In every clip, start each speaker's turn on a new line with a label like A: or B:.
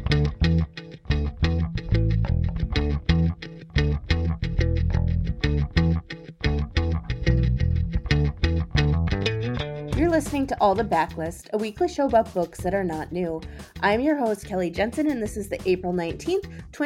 A: You're listening to All the Backlist, a weekly show about books that are not new. I'm your host, Kelly Jensen, and this is the April 19th,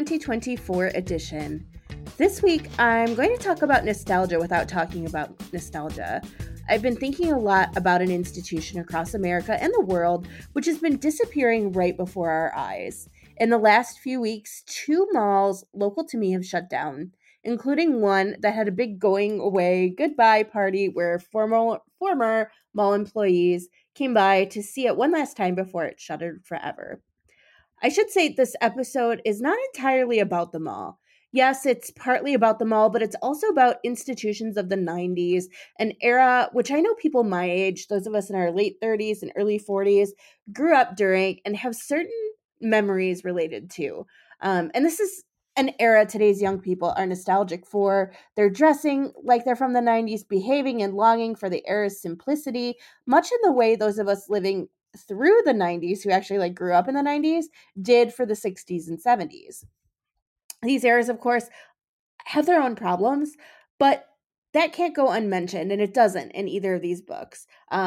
A: 2024 edition. This week, I'm going to talk about nostalgia without talking about nostalgia. I've been thinking a lot about an institution across America and the world which has been disappearing right before our eyes. In the last few weeks, 2 malls local to me have shut down, including one that had a big going away goodbye party where former mall employees came by to see it one last time before it shuttered forever. I should say this episode is not entirely about the mall. Yes, it's partly about the mall, but it's also about institutions of the 90s, an era which I know people my age, those of us in our late 30s and early 40s, grew up during and have certain memories related to. And this is an era today's young people are nostalgic for. They're dressing like they're from the 90s, behaving and longing for the era's simplicity, much in the way those of us living through the 90s who actually grew up in the 90s did for the 60s and 70s. These eras, of course, have their own problems, but that can't go unmentioned, and it doesn't in either of these books.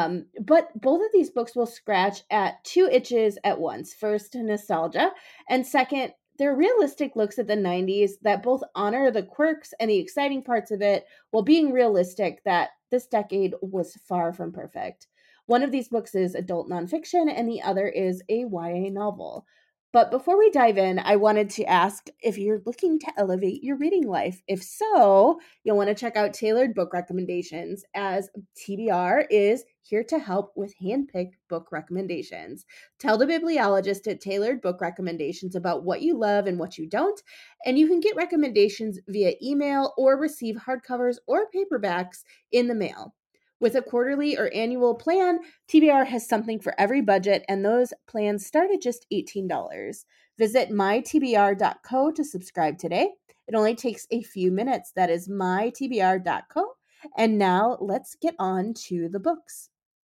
A: But both of these books will scratch at 2 itches at once. First, nostalgia, and second, they're realistic looks at the 90s that both honor the quirks and the exciting parts of it while being realistic that this decade was far from perfect. One of these books is adult nonfiction, and the other is a YA novel. But before we dive in, I wanted to ask if you're looking to elevate your reading life. If so, you'll want to check out Tailored Book Recommendations, as TBR is here to help with handpicked book recommendations. Tell the bibliologist at Tailored Book Recommendations about what you love and what you don't, and you can get recommendations via email or receive hardcovers or paperbacks in the mail. With a quarterly or annual plan, TBR has something for every budget, and those plans start at just $18. Visit mytbr.co to subscribe today. It only takes a few minutes. That is mytbr.co. And now let's get on to the books.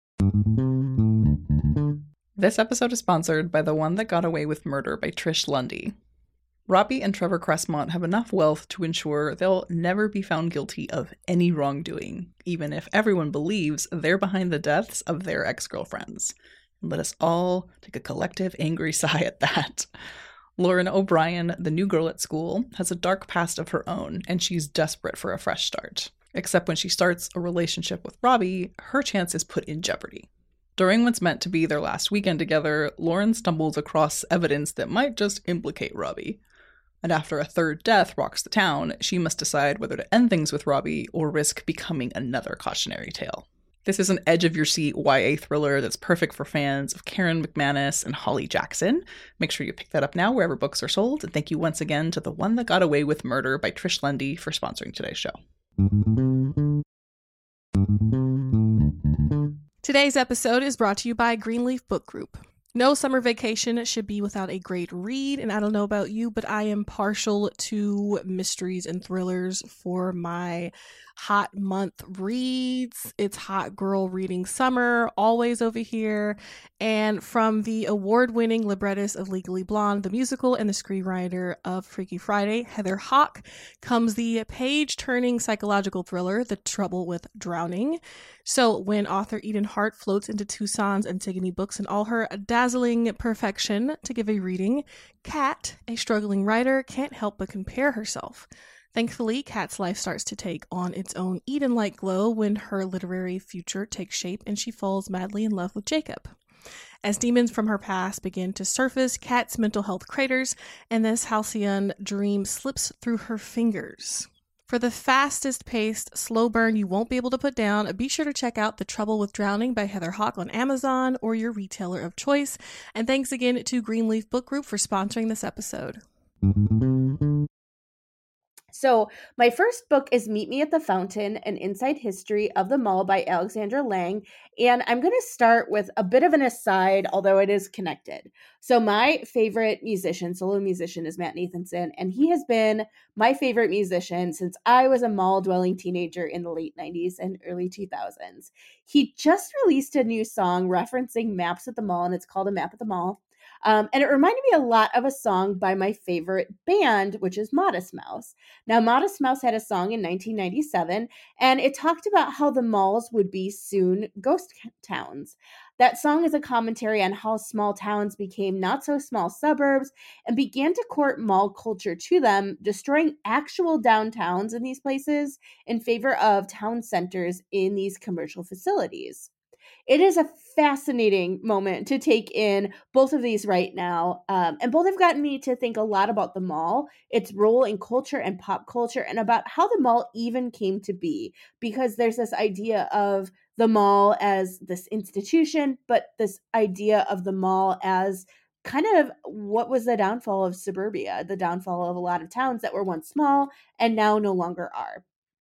B: This episode is sponsored by The One That Got Away with Murder by Trish Lundy. Robbie and Trevor Cressmont have enough wealth to ensure they'll never be found guilty of any wrongdoing, even if everyone believes they're behind the deaths of their ex-girlfriends. And let us all take a collective angry sigh at that. Lauren O'Brien, the new girl at school, has a dark past of her own, and she's desperate for a fresh start. Except when she starts a relationship with Robbie, her chance is put in jeopardy. During what's meant to be their last weekend together, Lauren stumbles across evidence that might just implicate Robbie. And after a third death rocks the town, she must decide whether to end things with Robbie or risk becoming another cautionary tale. This is an edge-of-your-seat YA thriller that's perfect for fans of Karen McManus and Holly Jackson. Make sure you pick that up now wherever books are sold. And thank you once again to The One That Got Away with Murder by Trish Lundy for sponsoring today's show.
C: Today's episode is brought to you by Greenleaf Book Group. No summer vacation should be without a great read, and I don't know about you, but I am partial to mysteries and thrillers for my hot month reads. It's hot girl reading summer, always over here. And from the award-winning librettist of Legally Blonde, the musical, and the screenwriter of Freaky Friday, Heather Hach, comes the page-turning psychological thriller, The Trouble with Drowning. So when author Eden Hart floats into Tucson's Antigone Books in all her dazzling perfection to give a reading, Kat, a struggling writer, can't help but compare herself. Thankfully, Kat's life starts to take on its own Eden-like glow when her literary future takes shape and she falls madly in love with Jacob. As demons from her past begin to surface, Kat's mental health craters, and this halcyon dream slips through her fingers. For the fastest-paced, slow burn you won't be able to put down, be sure to check out The Trouble with Drowning by Heather Hach on Amazon or your retailer of choice. And thanks again to Greenleaf Book Group for sponsoring this episode.
A: So my first book is Meet Me at the Fountain, An Inside History of the Mall by Alexandra Lang. And I'm going to start with a bit of an aside, although it is connected. So my favorite solo musician is Matt Nathanson, and he has been my favorite musician since I was a mall-dwelling teenager in the late 90s and early 2000s. He just released a new song referencing maps at the mall, and it's called A Map at the Mall. And it reminded me a lot of a song by my favorite band, which is Modest Mouse. Now, Modest Mouse had a song in 1997, and it talked about how the malls would be soon ghost towns. That song is a commentary on how small towns became not so small suburbs and began to court mall culture to them, destroying actual downtowns in these places in favor of town centers in these commercial facilities. It is a fascinating moment to take in both of these right now. And both have gotten me to think a lot about the mall, its role in culture and pop culture, and about how the mall even came to be. Because there's this idea of the mall as this institution, but this idea of the mall as kind of what was the downfall of suburbia, the downfall of a lot of towns that were once small and now no longer are.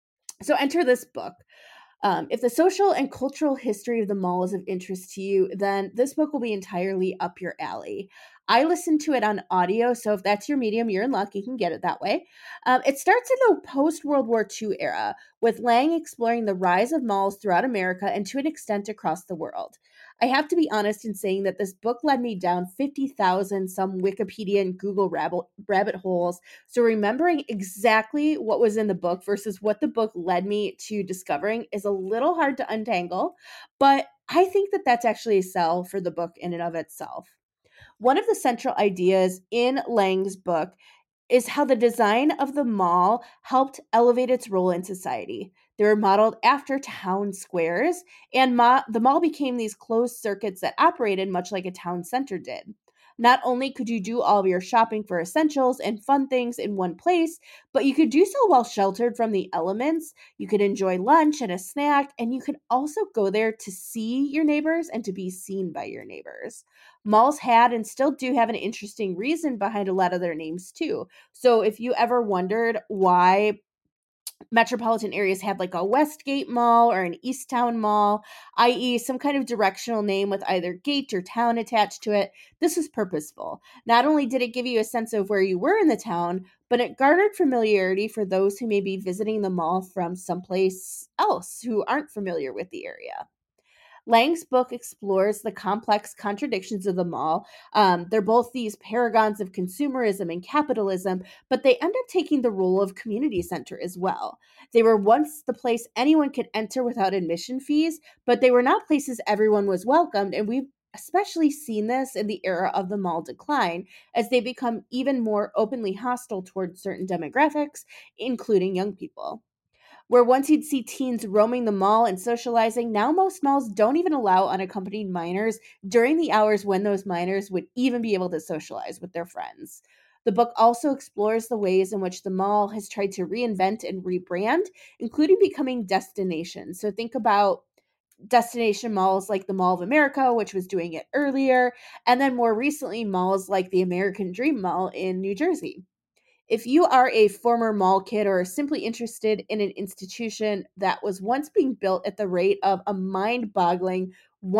A: So enter this book. If the social and cultural history of the mall is of interest to you, then this book will be entirely up your alley. I listened to it on audio, so if that's your medium, you're in luck. You can get it that way. It starts in the post World War II era, with Lang exploring the rise of malls throughout America and to an extent across the world. I have to be honest in saying that this book led me down 50,000 some Wikipedia and Google rabbit holes, so remembering exactly what was in the book versus what the book led me to discovering is a little hard to untangle, but I think that that's actually a sell for the book in and of itself. One of the central ideas in Lang's book is how the design of the mall helped elevate its role in society. They were modeled after town squares, and the mall became these closed circuits that operated much like a town center did. Not only could you do all of your shopping for essentials and fun things in one place, but you could do so while sheltered from the elements. You could enjoy lunch and a snack, and you could also go there to see your neighbors and to be seen by your neighbors. Malls had and still do have an interesting reason behind a lot of their names, too. So if you ever wondered why metropolitan areas had like a Westgate Mall or an Easttown Mall, i.e., some kind of directional name with either gate or town attached to it, this was purposeful. Not only did it give you a sense of where you were in the town, but it garnered familiarity for those who may be visiting the mall from someplace else who aren't familiar with the area. Lang's book explores the complex contradictions of the mall. They're both these paragons of consumerism and capitalism, but they end up taking the role of community center as well. They were once the place anyone could enter without admission fees, but they were not places everyone was welcomed, and we've especially seen this in the era of the mall decline as they become even more openly hostile towards certain demographics, including young people. Where once you'd see teens roaming the mall and socializing, now most malls don't even allow unaccompanied minors during the hours when those minors would even be able to socialize with their friends. The book also explores the ways in which the mall has tried to reinvent and rebrand, including becoming destinations. So think about destination malls like the Mall of America, which was doing it earlier, and then more recently, malls like the American Dream Mall in New Jersey. If you are a former mall kid or simply interested in an institution that was once being built at the rate of a mind boggling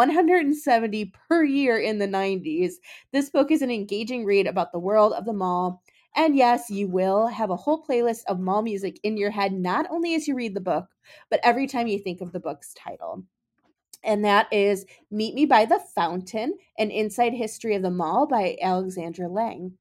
A: 170 per year in the 90s, this book is an engaging read about the world of the mall. And yes, you will have a whole playlist of mall music in your head, not only as you read the book, but every time you think of the book's title. And that is Meet Me by the Fountain, An Inside History of the Mall by Alexandra Lang.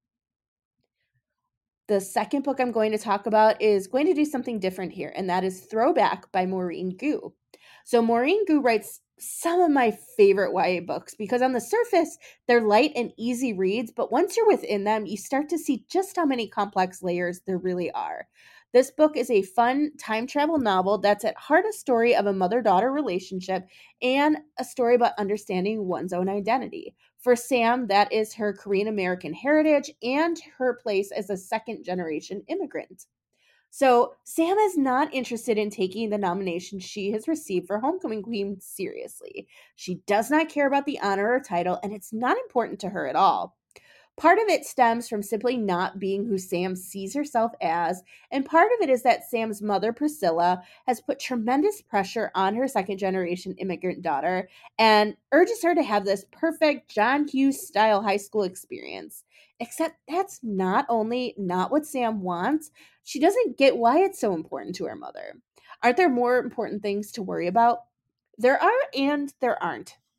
A: The second book I'm going to talk about is going to do something different here, and that is Throwback by Maureen Gu. So Maureen Gu writes some of my favorite YA books because on the surface, they're light and easy reads, but once you're within them, you start to see just how many complex layers there really are. This book is a fun time travel novel that's at heart a story of a mother-daughter relationship and a story about understanding one's own identity. For Sam, that is her Korean American heritage and her place as a second generation immigrant. So, Sam is not interested in taking the nomination she has received for Homecoming Queen seriously. She does not care about the honor or title, and it's not important to her at all. Part of it stems from simply not being who Sam sees herself as, and part of it is that Sam's mother, Priscilla, has put tremendous pressure on her second generation immigrant daughter and urges her to have this perfect John Hughes style high school experience. Except that's not only not what Sam wants, she doesn't get why it's so important to her mother. Aren't there more important things to worry about? There are and there aren't.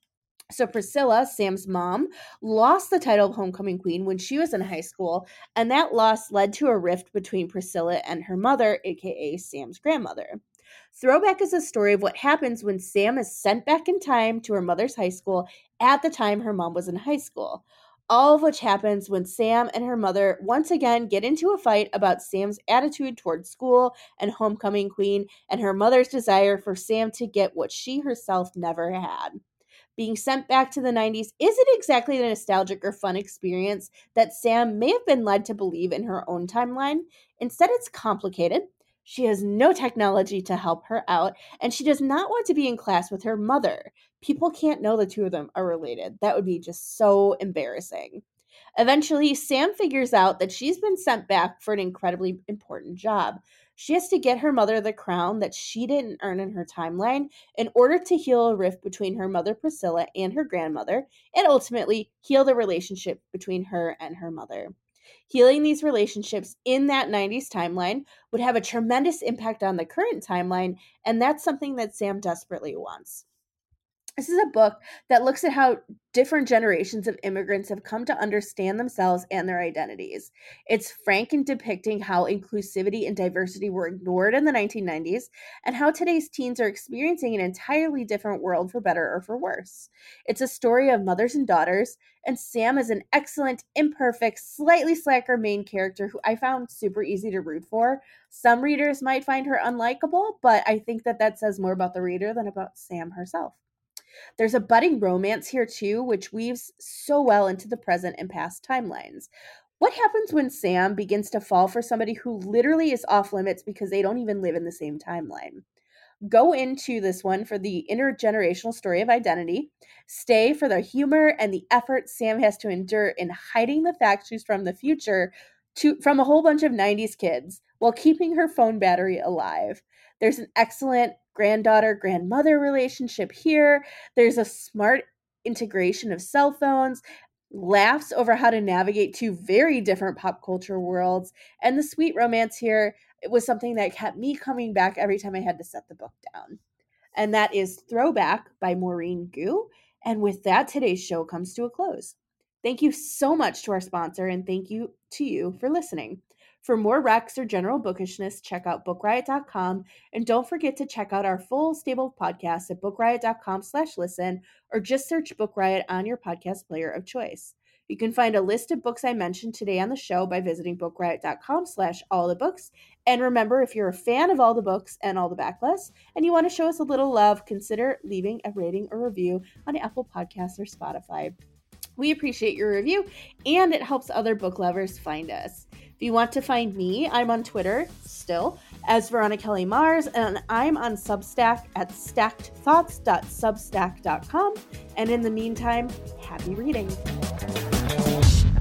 A: So Priscilla, Sam's mom, lost the title of homecoming queen when she was in high school, and that loss led to a rift between Priscilla and her mother, aka Sam's grandmother. Throwback is a story of what happens when Sam is sent back in time to her mother's high school at the time her mom was in high school. All of which happens when Sam and her mother once again get into a fight about Sam's attitude towards school and homecoming queen, and her mother's desire for Sam to get what she herself never had. Being sent back to the 90s isn't exactly the nostalgic or fun experience that Sam may have been led to believe in her own timeline. Instead, it's complicated. She has no technology to help her out, and she does not want to be in class with her mother. People can't know the two of them are related. That would be just so embarrassing. Eventually, Sam figures out that she's been sent back for an incredibly important job. She has to get her mother the crown that she didn't earn in her timeline in order to heal a rift between her mother Priscilla and her grandmother, and ultimately heal the relationship between her and her mother. Healing these relationships in that 90s timeline would have a tremendous impact on the current timeline, and that's something that Sam desperately wants. This is a book that looks at how different generations of immigrants have come to understand themselves and their identities. It's frank in depicting how inclusivity and diversity were ignored in the 1990s and how today's teens are experiencing an entirely different world for better or for worse. It's a story of mothers and daughters, and Sam is an excellent, imperfect, slightly slacker main character who I found super easy to root for. Some readers might find her unlikable, but I think that says more about the reader than about Sam herself. There's a budding romance here too, which weaves so well into the present and past timelines. What happens when Sam begins to fall for somebody who literally is off limits because they don't even live in the same timeline? Go into this one for the intergenerational story of identity. Stay for the humor and the effort Sam has to endure in hiding the fact she's from the future from a whole bunch of 90s kids while keeping her phone battery alive. There's an excellent granddaughter-grandmother relationship here. There's a smart integration of cell phones, laughs over how to navigate two very different pop culture worlds, and the sweet romance here, it was something that kept me coming back every time I had to set the book down. And that is Throwback by Maureen Gu. And with that, today's show comes to a close. Thank you so much to our sponsor, and thank you to you for listening. For more recs or general bookishness, check out bookriot.com, and don't forget to check out our full stable of podcasts at bookriot.com/listen, or just search Book Riot on your podcast player of choice. You can find a list of books I mentioned today on the show by visiting bookriot.com/allthebooks. And remember, if you're a fan of All the Books and All the Backlists, and you want to show us a little love, consider leaving a rating or review on Apple Podcasts or Spotify. We appreciate your review, and it helps other book lovers find us. If you want to find me, I'm on Twitter, still, as Veronica Kelly Mars, and I'm on Substack at stackedthoughts.substack.com. And in the meantime, happy reading.